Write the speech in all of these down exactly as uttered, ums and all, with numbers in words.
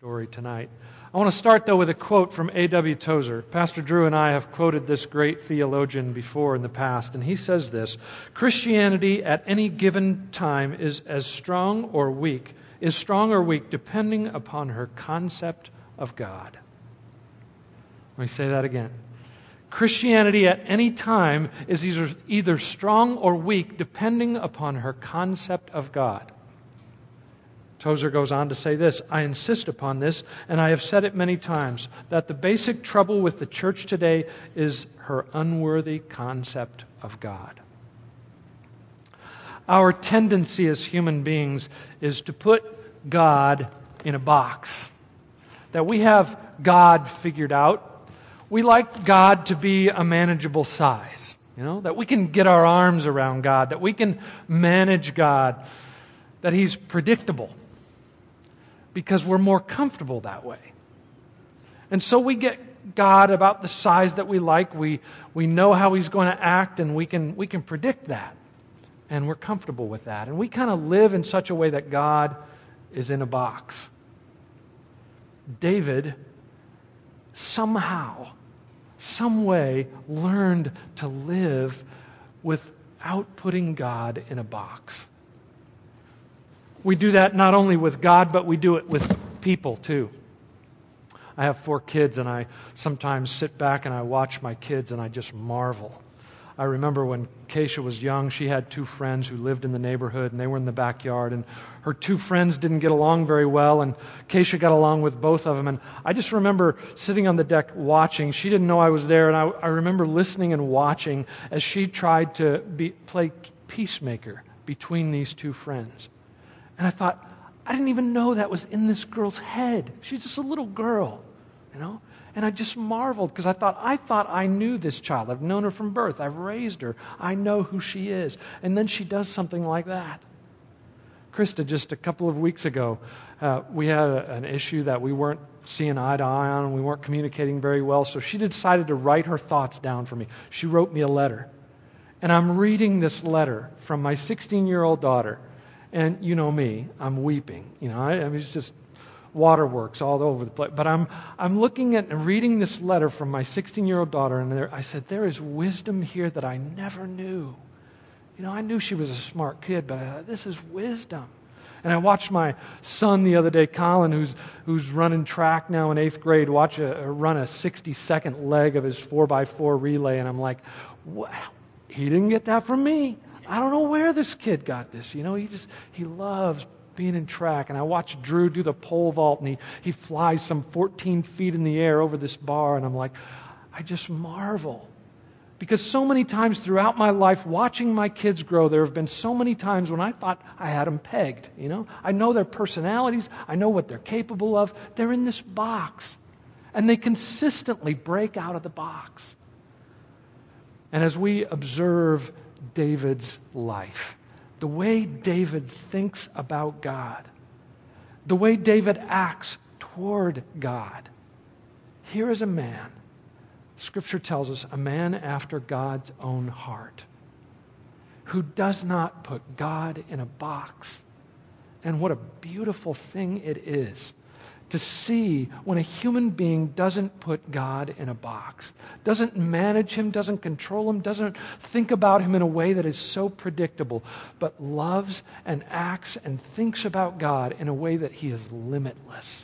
story tonight. I want to start, though, with a quote from A W Tozer. Pastor Drew and I have quoted this great theologian before in the past, and he says this: Christianity at any given time is as strong or weak, is strong or weak depending upon her concept of God. Let me say that again. Christianity at any time is either, either strong or weak depending upon her concept of God. Tozer goes on to say this: I insist upon this, and I have said it many times, that the basic trouble with the church today is her unworthy concept of God. Our tendency as human beings is to put God in a box. That we have God figured out. We like God to be a manageable size. You know, that we can get our arms around God, that we can manage God, that He's predictable, because we're more comfortable that way. And so we get God about the size that we like. We we know how He's going to act, and we can we can predict that. And we're comfortable with that. And we kind of live in such a way that God is in a box. David somehow, some way, learned to live without putting God in a box. We do that not only with God, but we do it with people too. I have four kids, and I sometimes sit back and I watch my kids and I just marvel. I remember when Keisha was young, she had two friends who lived in the neighborhood, and they were in the backyard, and her two friends didn't get along very well, and Keisha got along with both of them. And I just remember sitting on the deck watching. She didn't know I was there, and I, I remember listening and watching as she tried to be, play peacemaker between these two friends. And I thought, I didn't even know that was in this girl's head. She's just a little girl, you know? And I just marveled because I thought, I thought I knew this child. I've known her from birth. I've raised her. I know who she is. And then she does something like that. Krista, just a couple of weeks ago, uh, we had a, an issue that we weren't seeing eye to eye on, and we weren't communicating very well. So she decided to write her thoughts down for me. She wrote me a letter. And I'm reading this letter from my sixteen-year-old daughter. And you know me, I'm weeping. You know, I, I mean, it's just waterworks all over the place. But I'm I'm looking at and reading this letter from my sixteen-year-old daughter, and there, I said, there is wisdom here that I never knew. You know, I knew she was a smart kid, but I thought, this is wisdom. And I watched my son the other day, Colin, who's who's running track now in eighth grade, watch a, run a sixty-second leg of his four by four relay, and I'm like, wow, he didn't get that from me. I don't know where this kid got this. You know, he just, he loves being in track. And I watched Drew do the pole vault, and he, he flies some fourteen feet in the air over this bar, and I'm like, I just marvel. Because so many times throughout my life, watching my kids grow, there have been so many times when I thought I had them pegged, you know. I know their personalities. I know what they're capable of. They're in this box. And they consistently break out of the box. And as we observe David's life, the way David thinks about God, the way David acts toward God, here is a man, Scripture tells us, a man after God's own heart, who does not put God in a box. And what a beautiful thing it is to see when a human being doesn't put God in a box, doesn't manage Him, doesn't control Him, doesn't think about Him in a way that is so predictable, but loves and acts and thinks about God in a way that He is limitless.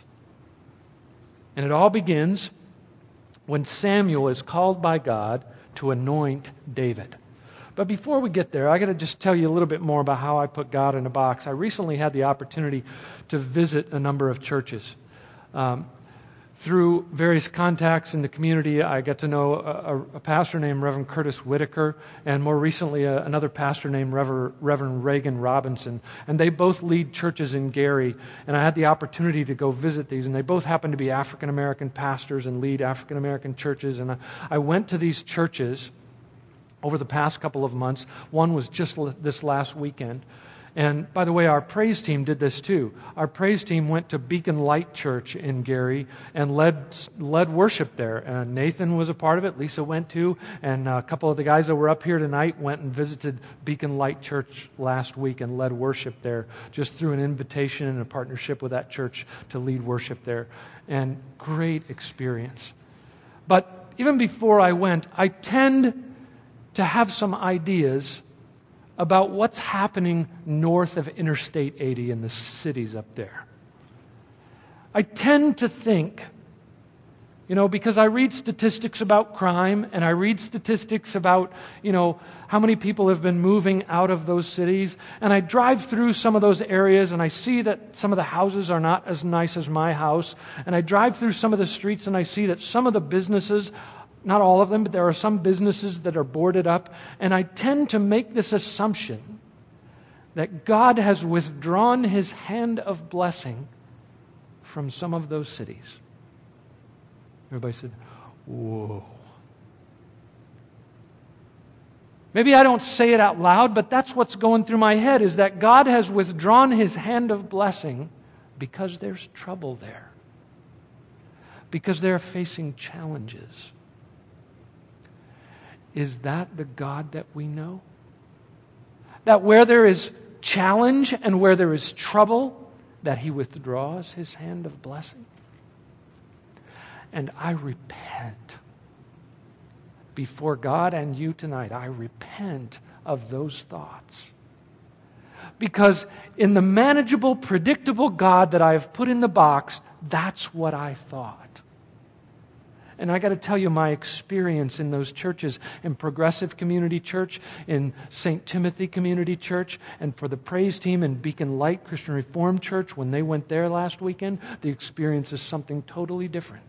And it all begins when Samuel is called by God to anoint David. But before we get there, I got to just tell you a little bit more about how I put God in a box. I recently had the opportunity to visit a number of churches. Um, through various contacts in the community, I got to know a, a pastor named Reverend Curtis Whitaker, and more recently a, another pastor named Reverend, Reverend Reagan Robinson. And they both lead churches in Gary, and I had the opportunity to go visit these, and they both happen to be African-American pastors and lead African-American churches. And I, I went to these churches over the past couple of months. One was just l- this last weekend. And by the way, our praise team did this too. Our praise team went to Beacon Light Church in Gary and led led worship there. Uh, Nathan was a part of it. Lisa went too. And a couple of the guys that were up here tonight went and visited Beacon Light Church last week and led worship there, just through an invitation and a partnership with that church to lead worship there. And great experience. But even before I went, I tend to have some ideas about what's happening north of Interstate eighty in the cities up there. I tend to think, you know, because I read statistics about crime and I read statistics about, you know, how many people have been moving out of those cities, and I drive through some of those areas and I see that some of the houses are not as nice as my house, and I drive through some of the streets and I see that some of the businesses, not all of them, but there are some businesses that are boarded up. And I tend to make this assumption that God has withdrawn His hand of blessing from some of those cities. Everybody said, whoa. Maybe I don't say it out loud, but that's what's going through my head, is that God has withdrawn His hand of blessing because there's trouble there. Because they're facing challenges. Is that the God that we know? That where there is challenge and where there is trouble, that He withdraws His hand of blessing? And I repent before God and you tonight. I repent of those thoughts. Because in the manageable, predictable God that I have put in the box, that's what I thought. And I got to tell you, my experience in those churches, in Progressive Community Church, in Saint Timothy Community Church, and for the praise team in Beacon Light Christian Reformed Church, when they went there last weekend, the experience is something totally different.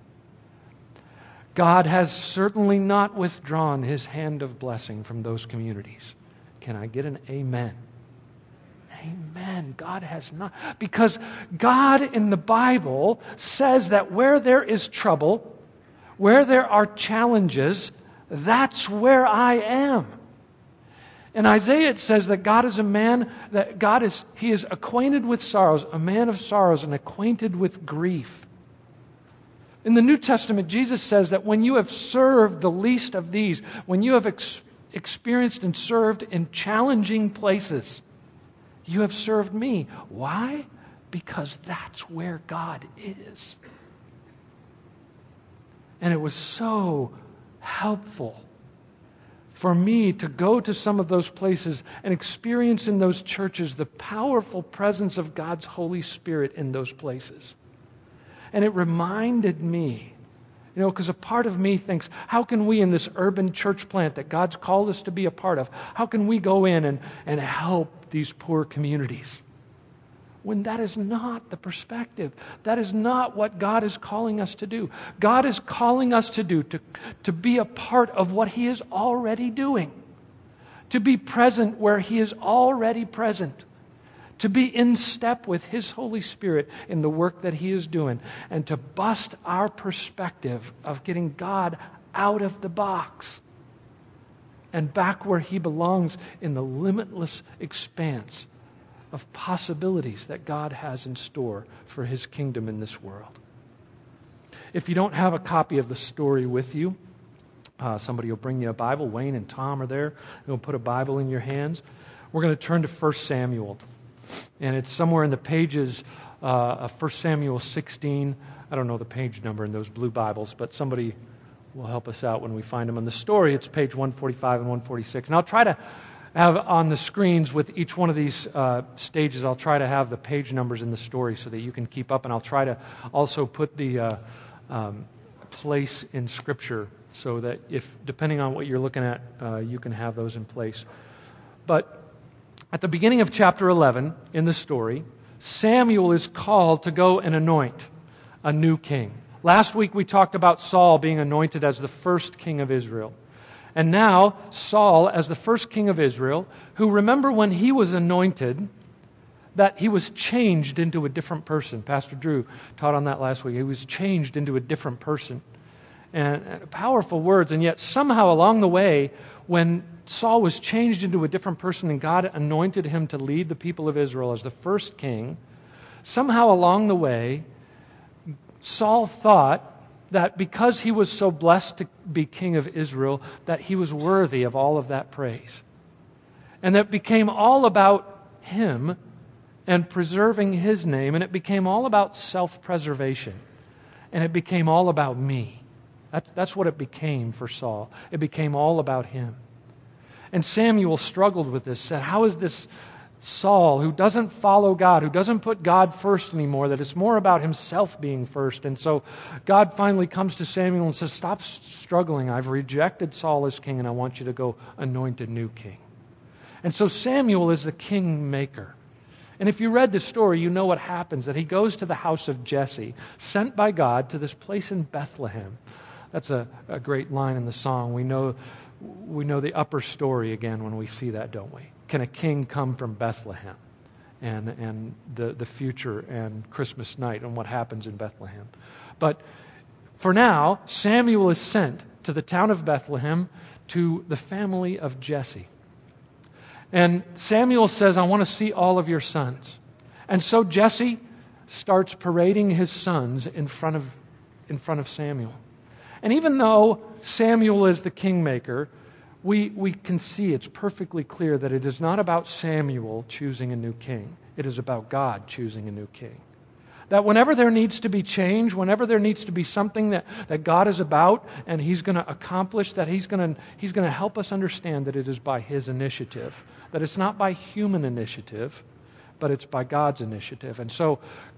God has certainly not withdrawn His hand of blessing from those communities. Can I get an amen? Amen. God has not. Because God in the Bible says that where there is trouble, where there are challenges, that's where I am. In Isaiah it says that God is a man, that God is, He is acquainted with sorrows, a man of sorrows and acquainted with grief. In the New Testament, Jesus says that when you have served the least of these, when you have ex- experienced and served in challenging places, you have served me. Why? Because that's where God is. And it was so helpful for me to go to some of those places and experience in those churches the powerful presence of God's Holy Spirit in those places. And it reminded me, you know, because a part of me thinks, how can we in this urban church plant that God's called us to be a part of, how can we go in and, and help these poor communities? When that is not the perspective. That is not what God is calling us to do. God is calling us to do, to, to be a part of what He is already doing. To be present where He is already present. To be in step with His Holy Spirit in the work that He is doing. And to bust our perspective of getting God out of the box and back where He belongs in the limitless expanse of possibilities that God has in store for His kingdom in this world. If you don't have a copy of the story with you, uh, somebody will bring you a Bible. Wayne and Tom are there. They'll put a Bible in your hands. We're going to turn to First Samuel. And it's somewhere in the pages uh, of First Samuel sixteen. I don't know the page number in those blue Bibles, but somebody will help us out when we find them. In the story, it's page one forty-five and one forty-six. And I'll try to have on the screens with each one of these uh, stages, I'll try to have the page numbers in the story so that you can keep up. And I'll try to also put the uh, um, place in Scripture so that if, depending on what you're looking at, uh, you can have those in place. But at the beginning of chapter eleven in the story, Samuel is called to go and anoint a new king. Last week we talked about Saul being anointed as the first king of Israel. And now, Saul, as the first king of Israel, who, remember when he was anointed, that he was changed into a different person. Pastor Drew taught on that last week. He was changed into a different person. and powerful words. And yet somehow along the way, when Saul was changed into a different person and God anointed him to lead the people of Israel as the first king, somehow along the way, Saul thought that because he was so blessed to be king of Israel, that he was worthy of all of that praise. And that became all about him and preserving his name, and it became all about self-preservation. And it became all about me. That's, that's what it became for Saul. It became all about him. And Samuel struggled with this, said, how is this Saul, who doesn't follow God, who doesn't put God first anymore, that it's more about himself being first? And so God finally comes to Samuel and says, stop struggling. I've rejected Saul as king, and I want you to go anoint a new king. And so Samuel is the king maker. And if you read the story, you know what happens, that he goes to the house of Jesse, sent by God to this place in Bethlehem. That's a, a great line in the song. We know, we know the upper story again when we see that, don't we? Can a king come from Bethlehem? And, and the, the future and Christmas night and what happens in Bethlehem. But for now, Samuel is sent to the town of Bethlehem to the family of Jesse. And Samuel says, I want to see all of your sons. And so Jesse starts parading his sons in front of, in front of Samuel. And even though Samuel is the kingmaker, we, we can see it's perfectly clear that it is not about Samuel choosing a new king. It is about God choosing a new king. That whenever there needs to be change, whenever there needs to be something that, that God is about and He's going to accomplish, that He's going to, He's going to help us understand that it is by His initiative. That it's not by human initiative, but it's by God's initiative. And so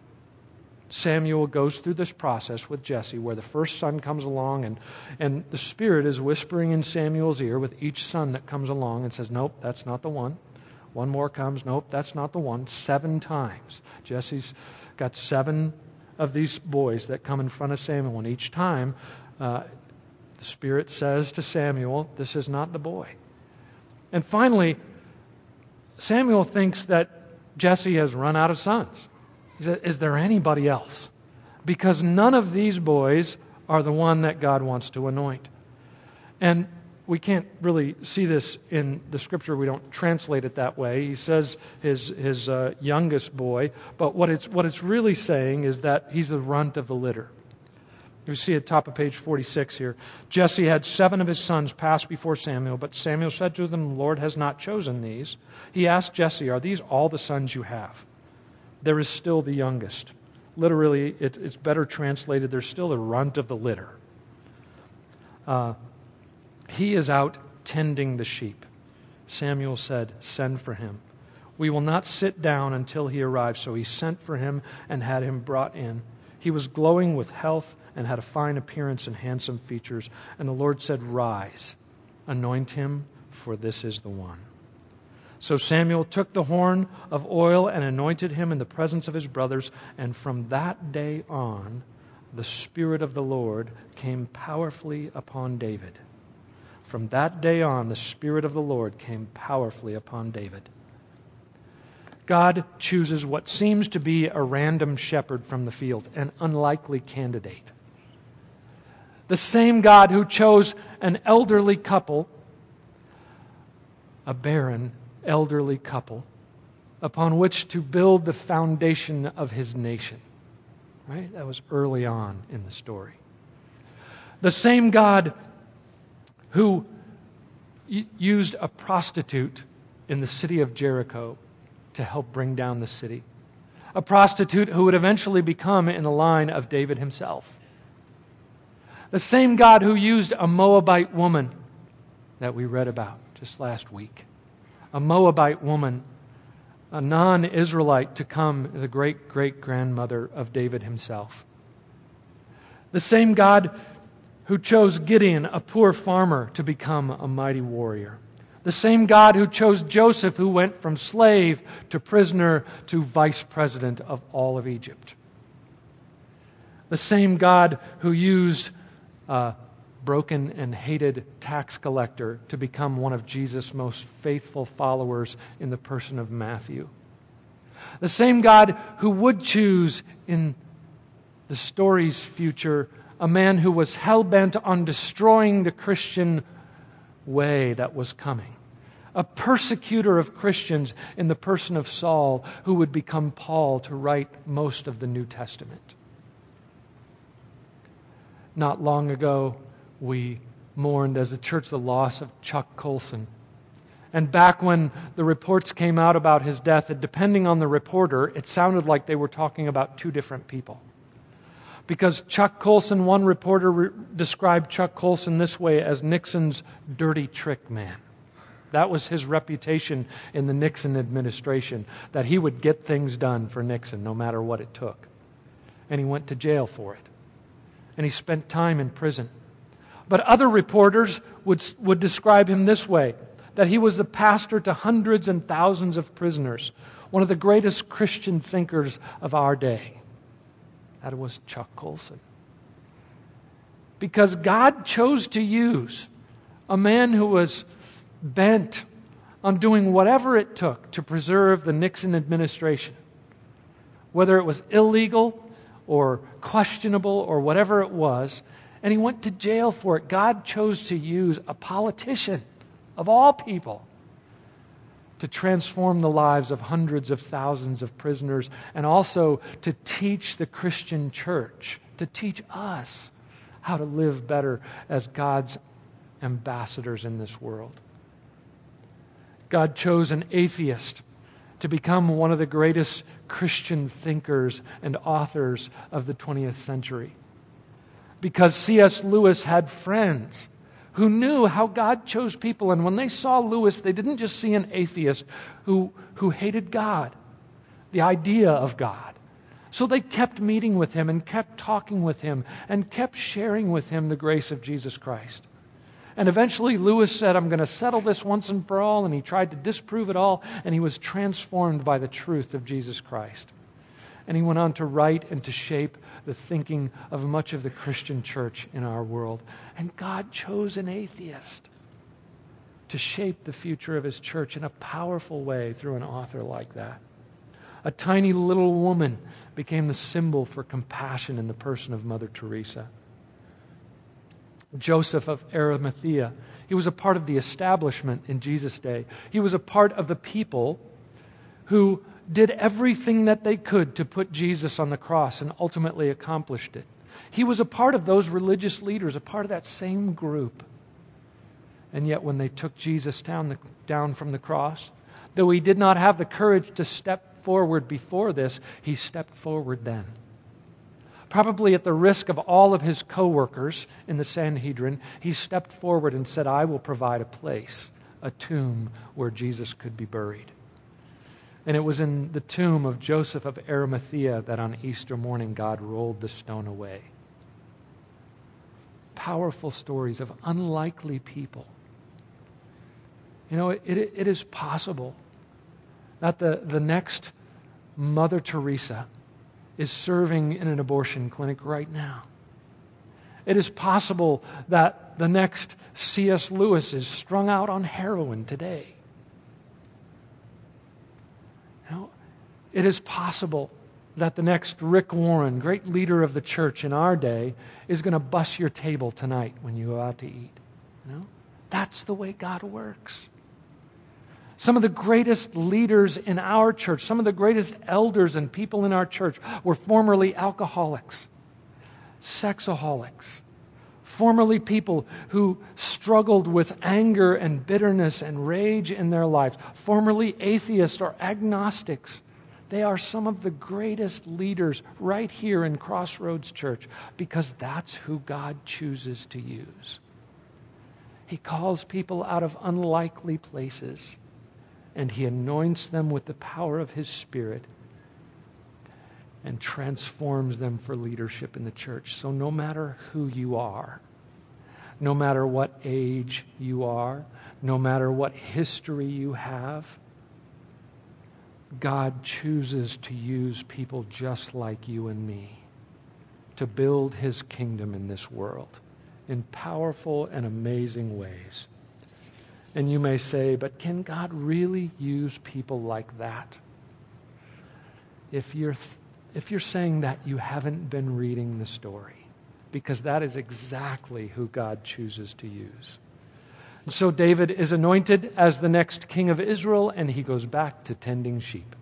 Samuel goes through this process with Jesse where the first son comes along and, and the Spirit is whispering in Samuel's ear with each son that comes along and says, nope, that's not the one. One more comes, nope, that's not the one. Seven times. Jesse's got seven of these boys that come in front of Samuel, and each time uh, the Spirit says to Samuel, this is not the boy. And finally, Samuel thinks that Jesse has run out of sons. He said, is there anybody else? Because none of these boys are the one that God wants to anoint. And we can't really see this in the Scripture. We don't translate it that way. He says his his uh, youngest boy, but what it's what it's really saying is that he's the runt of the litter. You see at the top of page forty-six here. Jesse had seven of his sons pass before Samuel, but Samuel said to them, the Lord has not chosen these. He asked Jesse, are these all the sons you have? There is still the youngest. Literally, it, it's better translated, there's still the runt of the litter. Uh, he is out tending the sheep. Samuel said, send for him. We will not sit down until he arrives. So he sent for him and had him brought in. He was glowing with health and had a fine appearance and handsome features. And the Lord said, rise, anoint him, for this is the one. So Samuel took the horn of oil and anointed him in the presence of his brothers. And from that day on, the Spirit of the Lord came powerfully upon David. From that day on, the Spirit of the Lord came powerfully upon David. God chooses what seems to be a random shepherd from the field, an unlikely candidate. The same God who chose an elderly couple, a barren elderly couple, upon which to build the foundation of His nation. Right? That was early on in the story. The same God who used a prostitute in the city of Jericho to help bring down the city. A prostitute who would eventually become in the line of David himself. The same God who used a Moabite woman that we read about just last week. A Moabite woman, a non-Israelite, to come the great-great-grandmother of David himself. The same God who chose Gideon, a poor farmer, to become a mighty warrior. The same God who chose Joseph, who went from slave to prisoner to vice president of all of Egypt. The same God who used a broken and hated tax collector to become one of Jesus' most faithful followers in the person of Matthew. The same God who would choose in the story's future a man who was hell-bent on destroying the Christian way that was coming. A persecutor of Christians in the person of Saul, who would become Paul to write most of the New Testament. Not long ago, we mourned as a church the loss of Chuck Colson. And back when the reports came out about his death, depending on the reporter, it sounded like they were talking about two different people. Because Chuck Colson, one reporter re- described Chuck Colson this way as Nixon's dirty trick man. That was his reputation in the Nixon administration, that he would get things done for Nixon no matter what it took. And he went to jail for it. And he spent time in prison. But other reporters would, would describe him this way, that he was the pastor to hundreds and thousands of prisoners, one of the greatest Christian thinkers of our day. That was Chuck Colson. Because God chose to use a man who was bent on doing whatever it took to preserve the Nixon administration. Whether it was illegal or questionable or whatever it was, and he went to jail for it. God chose to use a politician of all people to transform the lives of hundreds of thousands of prisoners, and also to teach the Christian church, to teach us how to live better as God's ambassadors in this world. God chose an atheist to become one of the greatest Christian thinkers and authors of the twentieth century. Because C S Lewis had friends who knew how God chose people. And when they saw Lewis, they didn't just see an atheist who, who hated God, the idea of God. So they kept meeting with him and kept talking with him and kept sharing with him the grace of Jesus Christ. And eventually Lewis said, I'm going to settle this once and for all. And he tried to disprove it all. And he was transformed by the truth of Jesus Christ. And he went on to write and to shape the thinking of much of the Christian church in our world. And God chose an atheist to shape the future of His church in a powerful way through an author like that. A tiny little woman became the symbol for compassion in the person of Mother Teresa. Joseph of Arimathea, he was a part of the establishment in Jesus' day. He was a part of the people who did everything that they could to put Jesus on the cross and ultimately accomplished it. He was a part of those religious leaders, a part of that same group. And yet when they took Jesus down, the, down from the cross, though he did not have the courage to step forward before this, he stepped forward then. Probably at the risk of all of his co-workers in the Sanhedrin, he stepped forward and said, I will provide a place, a tomb where Jesus could be buried. And it was in the tomb of Joseph of Arimathea that on Easter morning God rolled the stone away. Powerful stories of unlikely people. You know, it, it, it is possible that the, the next Mother Teresa is serving in an abortion clinic right now. It is possible that the next C S Lewis is strung out on heroin today. You know, it is possible that the next Rick Warren, great leader of the church in our day, is going to bus your table tonight when you go out to eat. You know? That's the way God works. Some of the greatest leaders in our church, some of the greatest elders and people in our church were formerly alcoholics, sexaholics, formerly people who struggled with anger and bitterness and rage in their lives, formerly atheists or agnostics. They are some of the greatest leaders right here in Crossroads Church because that's who God chooses to use. He calls people out of unlikely places, and He anoints them with the power of His Spirit and transforms them for leadership in the church. So no matter who you are, no matter what age you are, no matter what history you have, God chooses to use people just like you and me to build His kingdom in this world in powerful and amazing ways. And you may say, but can God really use people like that? If you're, if you're saying that, you haven't been reading the story. because that is exactly who God chooses to use. And so David is anointed as the next king of Israel, and he goes back to tending sheep.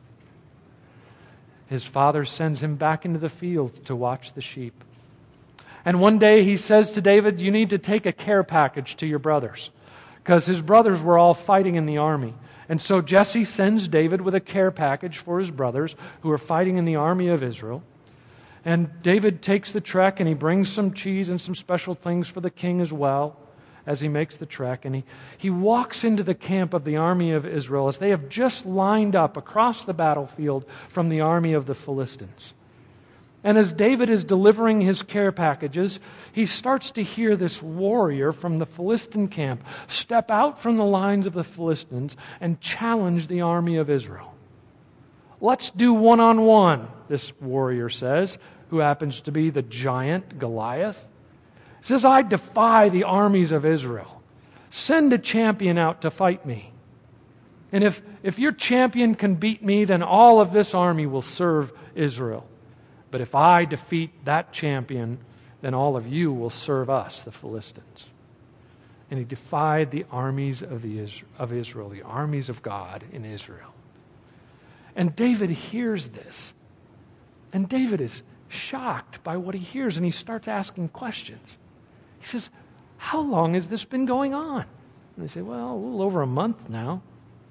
His father sends him back into the field to watch the sheep. And one day he says to David, you need to take a care package to your brothers, because his brothers were all fighting in the army. And so Jesse sends David with a care package for his brothers who are fighting in the army of Israel. And David takes the trek, and he brings some cheese and some special things for the king as well as he makes the trek. And he, he walks into the camp of the army of Israel as they have just lined up across the battlefield from the army of the Philistines. And as David is delivering his care packages, he starts to hear this warrior from the Philistine camp step out from the lines of the Philistines and challenge the army of Israel. Let's do one-on-one, this warrior says, who happens to be the giant Goliath. He says, I defy the armies of Israel. Send a champion out to fight me. And if, if your champion can beat me, then all of this army will serve Israel. But if I defeat that champion, then all of you will serve us, the Philistines. And he defied the armies of, the, of Israel, the armies of God in Israel. And David hears this. And David is shocked by what he hears, and he starts asking questions. He says, how long has this been going on? And they say, well, a little over a month now.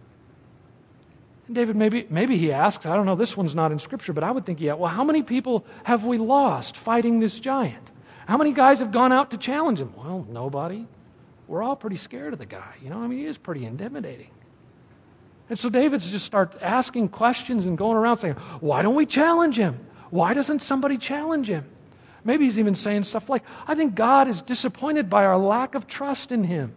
And David, maybe, maybe he asks, I don't know, this one's not in Scripture, but I would think, yeah, well, how many people have we lost fighting this giant? How many guys have gone out to challenge him? Well, nobody. We're all pretty scared of the guy. You know, I mean, he is pretty intimidating. And so David's just start asking questions and going around saying, why don't we challenge him? Why doesn't somebody challenge him? Maybe he's even saying stuff like, I think God is disappointed by our lack of trust in him.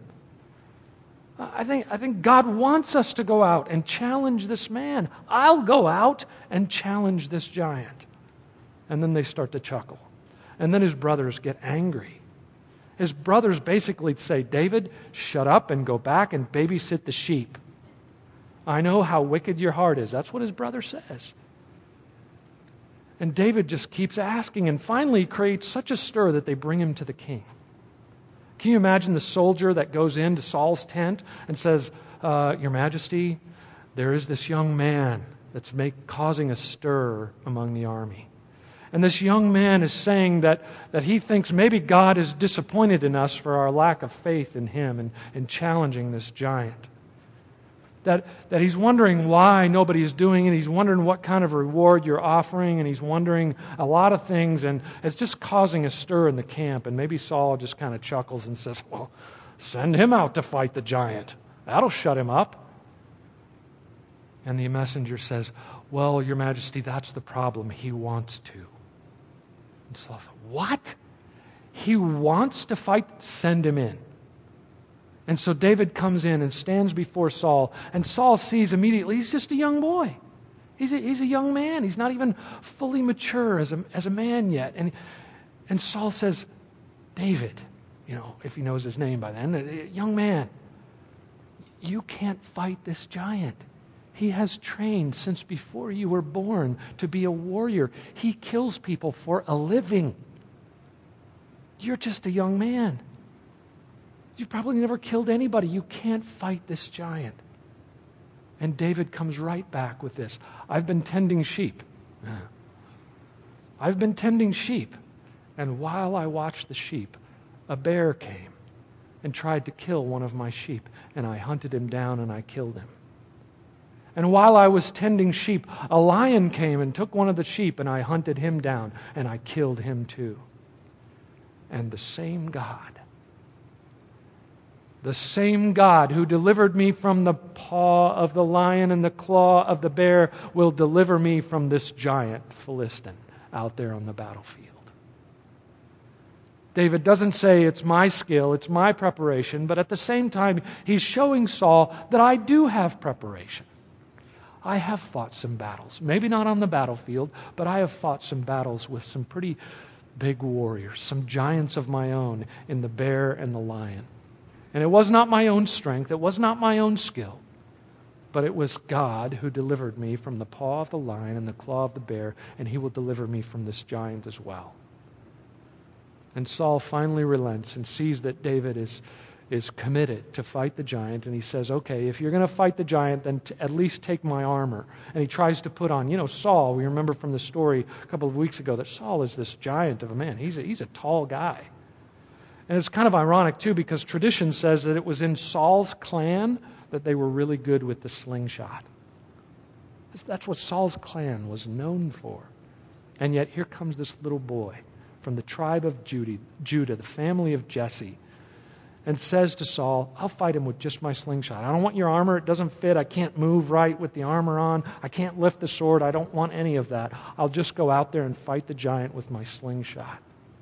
I think, I think God wants us to go out and challenge this man. I'll go out and challenge this giant. And then they start to chuckle. And then his brothers get angry. His brothers basically say, David, shut up and go back and babysit the sheep. I know how wicked your heart is. That's what his brother says. And David just keeps asking, and finally creates such a stir that they bring him to the king. Can you imagine the soldier that goes into Saul's tent and says, uh, Your Majesty, there is this young man that's make, causing a stir among the army. And this young man is saying that, that he thinks maybe God is disappointed in us for our lack of faith in him and in challenging this giant. That, that he's wondering why nobody is doing it. He's wondering what kind of reward you're offering, and he's wondering a lot of things, and it's just causing a stir in the camp. And maybe Saul just kind of chuckles and says, well, send him out to fight the giant. That'll shut him up. And the messenger says, well, Your Majesty, that's the problem. He wants to. And Saul said, what? He wants to fight? Send him in. And so David comes in and stands before Saul, and Saul sees immediately he's just a young boy. He's a, he's a young man. He's not even fully mature as a, as a man yet. And, and Saul says, David, you know, if he knows his name by then, young man, you can't fight this giant. He has trained since before you were born to be a warrior. He kills people for a living. You're just a young man. You've probably never killed anybody. You can't fight this giant. And David comes right back with this. I've been tending sheep. I've been tending sheep. And while I watched the sheep, a bear came and tried to kill one of my sheep. And I hunted him down and I killed him. And while I was tending sheep, a lion came and took one of the sheep, and I hunted him down and I killed him too. And the same God, the same God who delivered me from the paw of the lion and the claw of the bear will deliver me from this giant Philistine out there on the battlefield. David doesn't say it's my skill, it's my preparation, but at the same time, he's showing Saul that I do have preparation. I have fought some battles. Maybe not on the battlefield, but I have fought some battles with some pretty big warriors, some giants of my own in the bear and the lion. And it was not my own strength, it was not my own skill, but it was God who delivered me from the paw of the lion and the claw of the bear, and He will deliver me from this giant as well. And Saul finally relents and sees that David is, is committed to fight the giant. And he says, okay, if you're going to fight the giant, then t- at least take my armor. And he tries to put on, you know, Saul, we remember from the story a couple of weeks ago that Saul is this giant of a man. He's a, he's a tall guy. And it's kind of ironic, too, because tradition says that it was in Saul's clan that they were really good with the slingshot. That's what Saul's clan was known for. And yet here comes this little boy from the tribe of Judah, Judah, the family of Jesse, and says to Saul, I'll fight him with just my slingshot. I don't want your armor. It doesn't fit. I can't move right with the armor on. I can't lift the sword. I don't want any of that. I'll just go out there and fight the giant with my slingshot.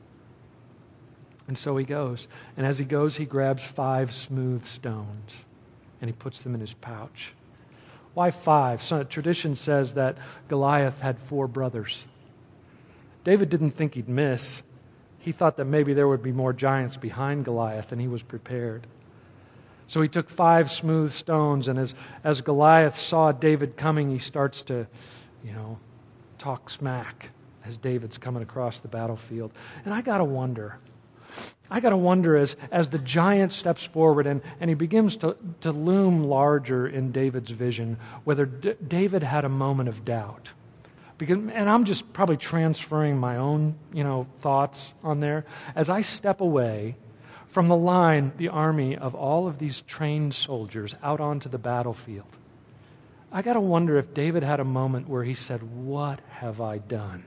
And so he goes. And as he goes, he grabs five smooth stones and he puts them in his pouch. Why five? So tradition says that Goliath had four brothers. David didn't think he'd miss. He thought that maybe there would be more giants behind Goliath, and he was prepared. So he took five smooth stones, and as, as Goliath saw David coming, he starts to, you know, talk smack as David's coming across the battlefield. And I got to wonder, I got to wonder as, as the giant steps forward and, and he begins to, to loom larger in David's vision, whether D- David had a moment of doubt. Because, and I'm just probably transferring my own, you know, thoughts on there. As I step away from the line, the army of all of these trained soldiers out onto the battlefield, I got to wonder if David had a moment where he said, what have I done?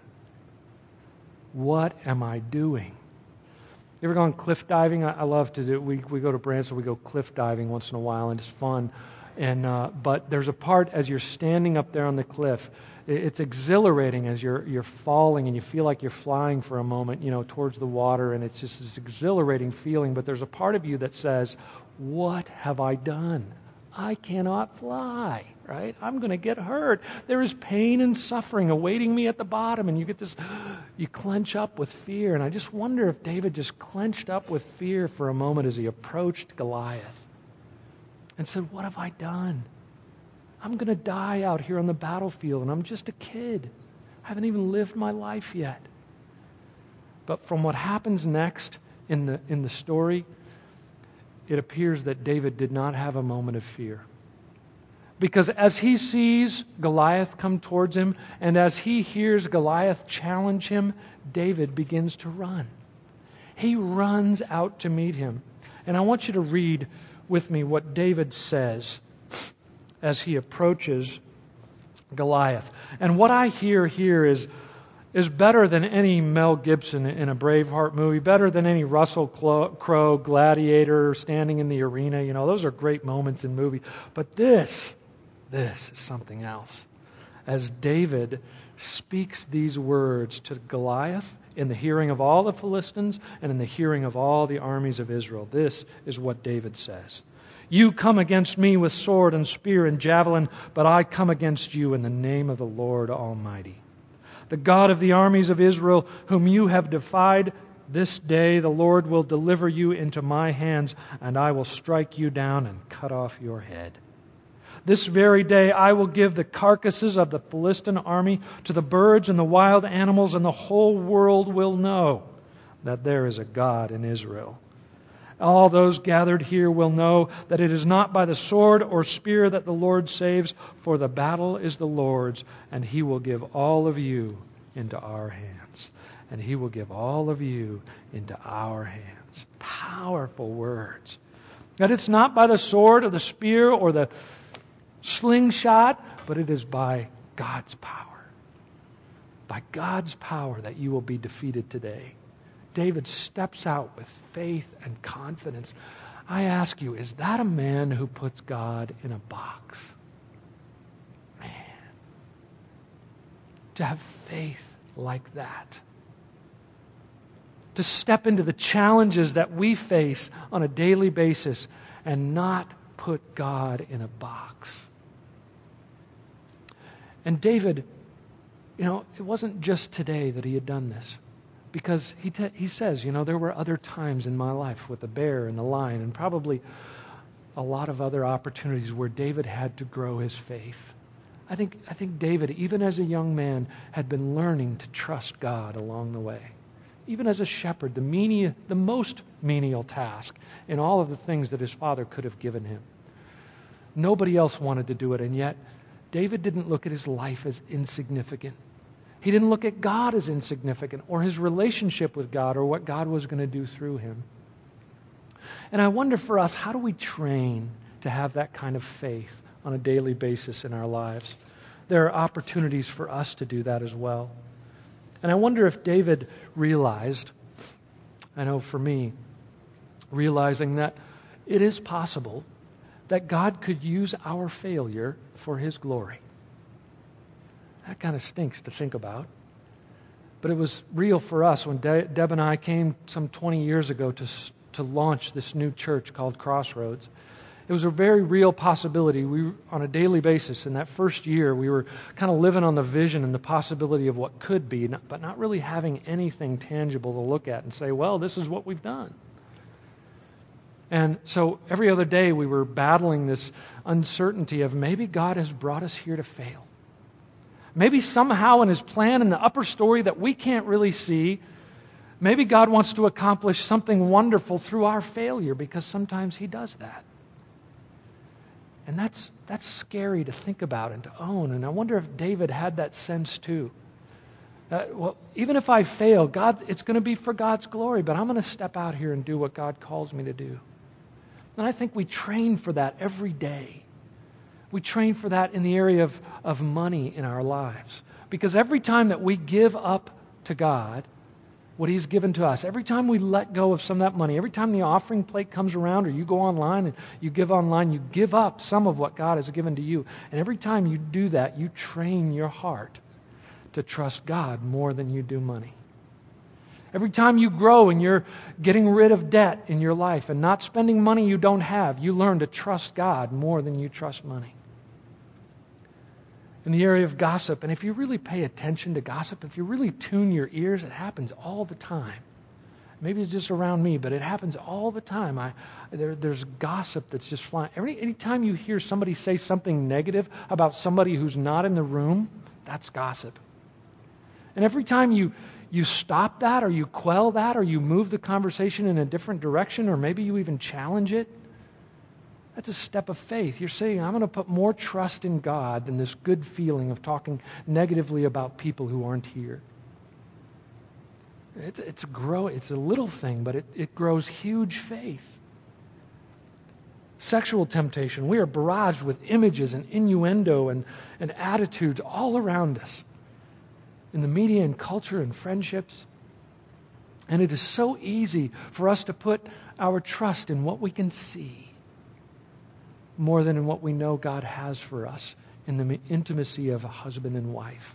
What am I doing? You ever gone cliff diving? I, I love to do. We we go to Branson. We go cliff diving once in a while, and it's fun. And uh, but there's a part as you're standing up there on the cliff. It, it's exhilarating as you're you're falling, and you feel like you're flying for a moment, you know, towards the water, and it's just this exhilarating feeling. But there's a part of you that says, "What have I done? I cannot fly, right? I'm going to get hurt. There is pain and suffering awaiting me at the bottom." And you get this, you clench up with fear. And I just wonder if David just clenched up with fear for a moment as he approached Goliath and said, what have I done? I'm going to die out here on the battlefield, and I'm just a kid. I haven't even lived my life yet. But from what happens next in the in the story, it appears that David did not have a moment of fear. Because as he sees Goliath come towards him, and as he hears Goliath challenge him, David begins to run. He runs out to meet him. And I want you to read with me what David says as he approaches Goliath. And what I hear here is is better than any Mel Gibson in a Braveheart movie, better than any Russell Crowe gladiator standing in the arena. You know, those are great moments in movies. But this, this is something else. As David speaks these words to Goliath in the hearing of all the Philistines and in the hearing of all the armies of Israel, this is what David says. You come against me with sword and spear and javelin, but I come against you in the name of the Lord Almighty, the God of the armies of Israel, whom you have defied. This day the Lord will deliver you into my hands, and I will strike you down and cut off your head. This very day I will give the carcasses of the Philistine army to the birds and the wild animals, and the whole world will know that there is a God in Israel. All those gathered here will know that it is not by the sword or spear that the Lord saves, for the battle is the Lord's, and He will give all of you into our hands. And He will give all of you into our hands. Powerful words. That it's not by the sword or the spear or the slingshot, but it is by God's power. By God's power that you will be defeated today. David steps out with faith and confidence. I ask you, is that a man who puts God in a box? Man. To have faith like that. To step into the challenges that we face on a daily basis and not put God in a box. And David, you know, it wasn't just today that he had done this. Because he te- he says, you know, there were other times in my life with the bear and the lion and probably a lot of other opportunities where David had to grow his faith. I think I think David, even as a young man, had been learning to trust God along the way. even as a shepherd, the, menial, the most menial task in all of the things that his father could have given him. Nobody else wanted to do it, and yet David didn't look at his life as insignificant. He didn't look at God as insignificant, or his relationship with God, or what God was going to do through him. And I wonder for us, how do we train to have that kind of faith on a daily basis in our lives? There are opportunities for us to do that as well. And I wonder if David realized, I know for me, realizing that it is possible that God could use our failure for his glory. That kind of stinks to think about. But it was real for us when De- Deb and I came some twenty years ago to, to launch this new church called Crossroads. It was a very real possibility. We, on a daily basis, in that first year, we were kind of living on the vision and the possibility of what could be, but not really having anything tangible to look at and say, well, this is what we've done. And so every other day we were battling this uncertainty of maybe God has brought us here to fail. Maybe somehow in his plan in the upper story that we can't really see, maybe God wants to accomplish something wonderful through our failure, because sometimes he does that. And that's that's scary to think about and to own. And I wonder if David had that sense too. Uh, well, even if I fail, God, it's going to be for God's glory, but I'm going to step out here and do what God calls me to do. And I think we train for that every day. We train for that in the area of, of money in our lives. Because every time that we give up to God what he's given to us, every time we let go of some of that money, every time the offering plate comes around, or you go online and you give online, you give up some of what God has given to you. And every time you do that, you train your heart to trust God more than you do money. Every time you grow and you're getting rid of debt in your life and not spending money you don't have, you learn to trust God more than you trust money. In the area of gossip, and if you really pay attention to gossip, if you really tune your ears, it happens all the time. Maybe it's just around me, but it happens all the time. I, there, there's gossip that's just flying. Every anytime you hear somebody say something negative about somebody who's not in the room, that's gossip. And every time you you stop that, or you quell that, or you move the conversation in a different direction, or maybe you even challenge it, that's a step of faith. You're saying, I'm going to put more trust in God than this good feeling of talking negatively about people who aren't here. It's, it's, a, grow, it's a little thing, but it, it grows huge faith. Sexual temptation. We are barraged with images and innuendo and, and attitudes all around us in the media and culture and friendships. And it is so easy for us to put our trust in what we can see more than in what we know God has for us in the intimacy of a husband and wife.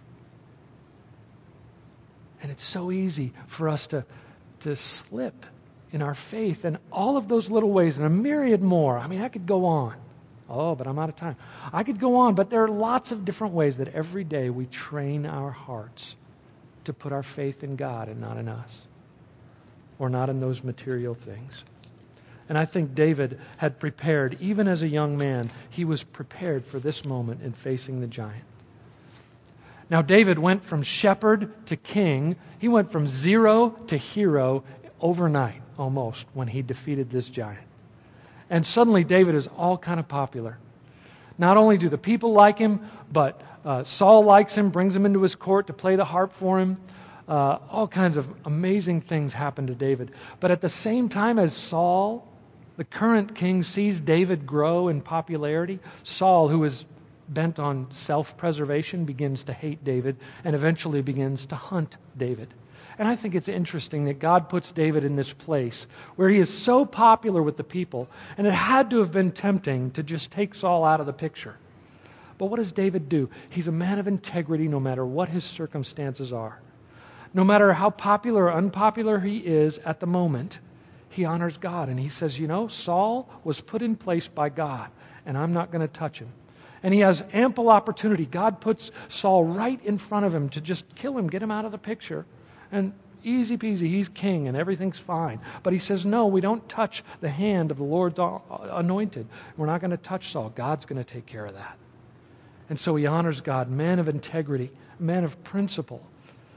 And it's so easy for us to, to slip in our faith in all of those little ways, and a myriad more. I mean, I could go on. Oh, but I'm out of time. I could go on, but there are lots of different ways that every day we train our hearts to put our faith in God and not in us, or not in those material things. And I think David had prepared, even as a young man, he was prepared for this moment in facing the giant. Now, David went from shepherd to king. He went from zero to hero overnight, almost, when he defeated this giant. And suddenly David is all kind of popular. Not only do the people like him, but uh, Saul likes him, brings him into his court to play the harp for him. Uh, all kinds of amazing things happen to David. But at the same time as Saul, the current king, sees David grow in popularity, Saul, who is bent on self-preservation, begins to hate David and eventually begins to hunt David. And I think it's interesting that God puts David in this place where he is so popular with the people, and it had to have been tempting to just take Saul out of the picture. But what does David do? He's a man of integrity no matter what his circumstances are. No matter how popular or unpopular he is at the moment, he honors God. And he says, you know, Saul was put in place by God, and I'm not going to touch him. And he has ample opportunity. God puts Saul right in front of him to just kill him, get him out of the picture. And easy peasy, he's king and everything's fine. But he says, no, we don't touch the hand of the Lord's anointed. We're not going to touch Saul. God's going to take care of that. And so he honors God, man of integrity, man of principle.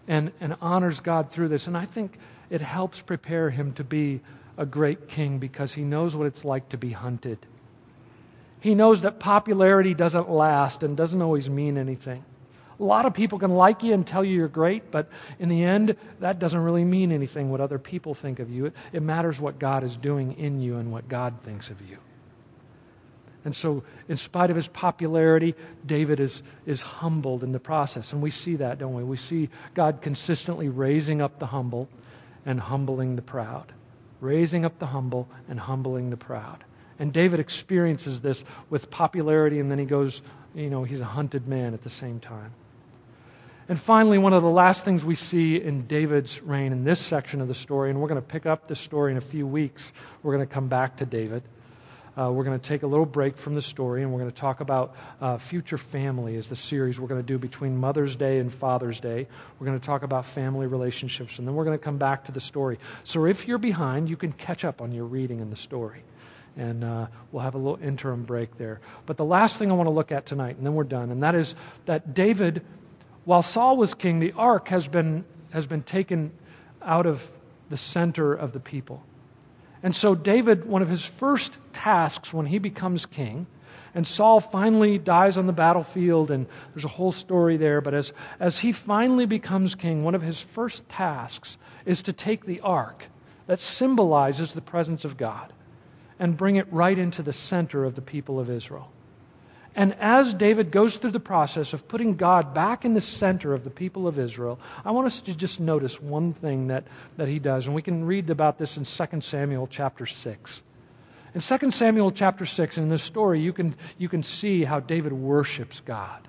and, and honors God through this. And I think it helps prepare him to be a great king because he knows what it's like to be hunted. He knows that popularity doesn't last and doesn't always mean anything. A lot of people can like you and tell you you're great, but in the end, that doesn't really mean anything what other people think of you. It, it matters what God is doing in you and what God thinks of you. And so, in spite of his popularity, David is, is humbled in the process. And we see that, don't we? We see God consistently raising up the humble and humbling the proud. Raising up the humble and humbling the proud. And David experiences this with popularity, and then he goes, you know, he's a hunted man at the same time. And finally, one of the last things we see in David's reign in this section of the story, and we're going to pick up this story in a few weeks, we're going to come back to David. Uh, we're going to take a little break from the story, and we're going to talk about uh, future family as the series we're going to do between Mother's Day and Father's Day. We're going to talk about family relationships, and then we're going to come back to the story. So if you're behind, you can catch up on your reading in the story. And uh, we'll have a little interim break there. But the last thing I want to look at tonight, and then we're done, and that is that David, while Saul was king, the ark has been has been taken out of the center of the people. And so David, one of his first tasks when he becomes king, and Saul finally dies on the battlefield, and there's a whole story there, but as, as he finally becomes king, one of his first tasks is to take the ark that symbolizes the presence of God and bring it right into the center of the people of Israel. And as David goes through the process of putting God back in the center of the people of Israel, I want us to just notice one thing that, that he does. And we can read about this in Second Samuel chapter six. In Second Samuel chapter six, in this story, you can, you can see how David worships God.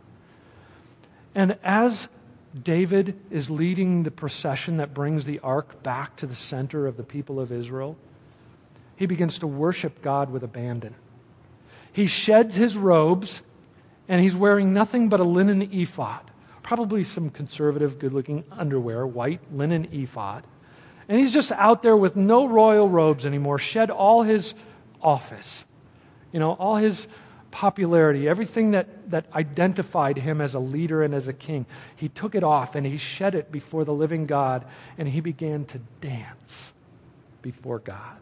And as David is leading the procession that brings the ark back to the center of the people of Israel, he begins to worship God with abandon. He sheds his robes, and he's wearing nothing but a linen ephod, probably some conservative, good-looking underwear, white linen ephod. And he's just out there with no royal robes anymore, shed all his office, you know, all his popularity, everything that, that identified him as a leader and as a king. He took it off, and he shed it before the living God, and he began to dance before God.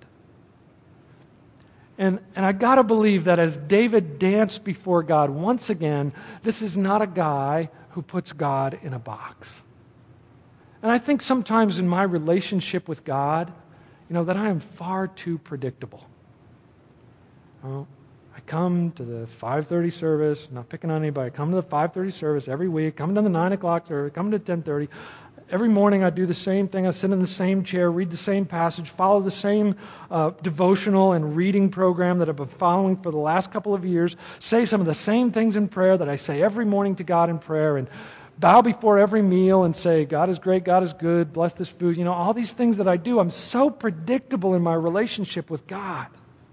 And, and I got to believe that as David danced before God, once again, this is not a guy who puts God in a box. And I think sometimes in my relationship with God, you know, that I am far too predictable. Well, I come to the five thirty service, not picking on anybody, I come to the five thirty service every week, come to the nine o'clock service, come to ten thirty. Every morning I do the same thing. I sit in the same chair, read the same passage, follow the same uh, devotional and reading program that I've been following for the last couple of years, say some of the same things in prayer that I say every morning to God in prayer, and bow before every meal and say, God is great, God is good, bless this food. You know, all these things that I do, I'm so predictable in my relationship with God.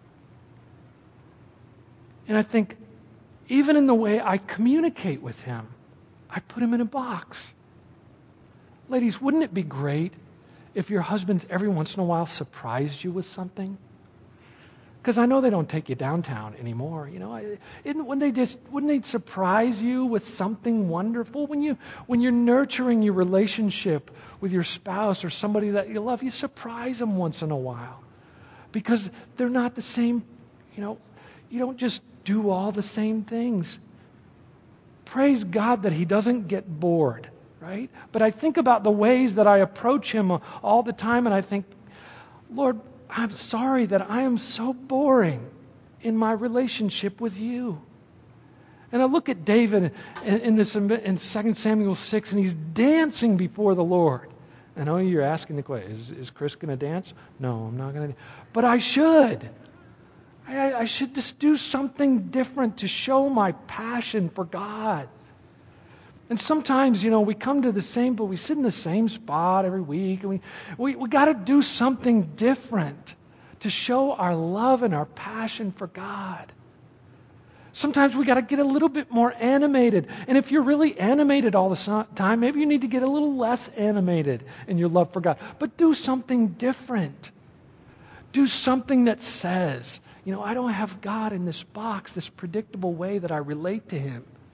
And I think, even in the way I communicate with Him, I put Him in a box. Ladies, wouldn't it be great if your husbands every once in a while surprised you with something? Because I know they don't take you downtown anymore. You know, isn't, when they just wouldn't they surprise you with something wonderful? When you when you're nurturing your relationship with your spouse or somebody that you love, you surprise them once in a while, because they're not the same. You know, you don't just do all the same things. Praise God that He doesn't get bored. Right? But I think about the ways that I approach Him all the time, and I think, Lord, I'm sorry that I am so boring in my relationship with You. And I look at David in, in this in Second Samuel six, and he's dancing before the Lord. I know you're asking the question, is, is Chris going to dance? No, I'm not going to. But I should. I, I should just do something different to show my passion for God. And sometimes, you know, we come to the same, but we sit in the same spot every week. And we we, we got to do something different to show our love and our passion for God. Sometimes we got to get a little bit more animated. And if you're really animated all the time, maybe you need to get a little less animated in your love for God. But do something different. Do something that says, you know, I don't have God in this box, this predictable way that I relate to Him.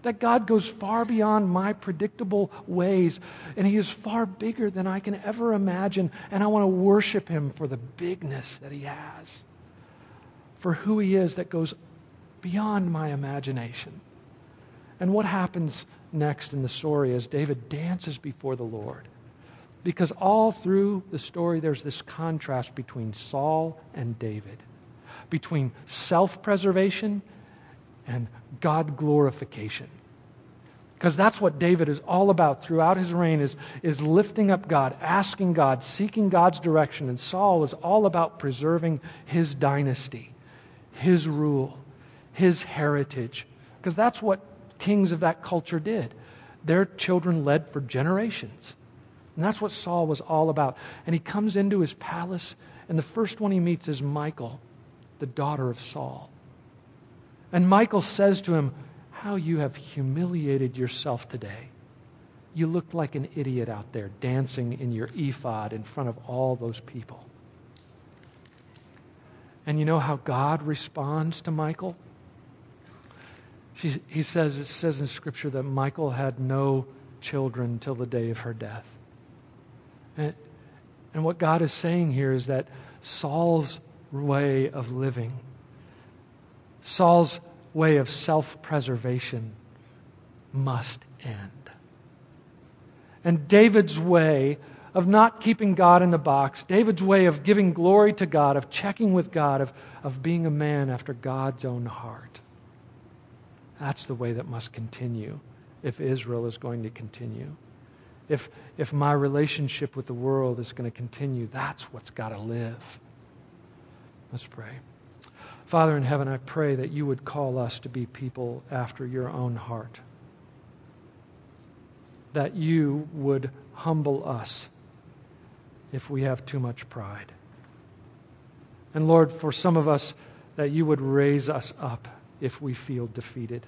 That God goes far beyond my predictable ways, and He is far bigger than I can ever imagine, and I want to worship Him for the bigness that He has, for who He is that goes beyond my imagination. And what happens next in the story as David dances before the Lord? Because all through the story there's this contrast between Saul and David, between self-preservation and God glorification. Because that's what David is all about throughout his reign, is, is lifting up God, asking God, seeking God's direction. And Saul is all about preserving his dynasty, his rule, his heritage. Because that's what kings of that culture did. Their children led for generations. And that's what Saul was all about. And he comes into his palace, and the first one he meets is Michal, the daughter of Saul. And Michal says to him, "How you have humiliated yourself today. You look like an idiot out there dancing in your ephod in front of all those people." And you know how God responds to Michal? She, he says, it says in Scripture that Michal had no children till the day of her death. And, and what God is saying here is that Saul's way of living, Saul's way of self-preservation must end. And David's way of not keeping God in the box, David's way of giving glory to God, of checking with God, of, of being a man after God's own heart, that's the way that must continue if Israel is going to continue. If, if my relationship with the world is going to continue, that's what's got to live. Let's pray. Father in heaven, I pray that you would call us to be people after your own heart. That you would humble us if we have too much pride. And Lord, for some of us, that you would raise us up if we feel defeated.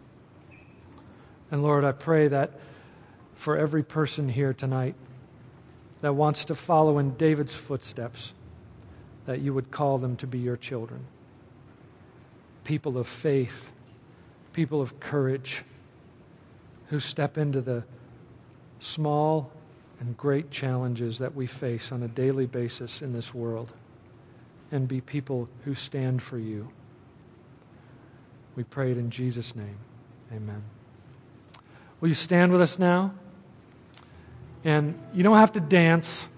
And Lord, I pray that for every person here tonight that wants to follow in David's footsteps, that you would call them to be your children. People of faith, people of courage, who step into the small and great challenges that we face on a daily basis in this world, and be people who stand for you. We pray it in Jesus' name. Amen. Will you stand with us now? And you don't have to dance.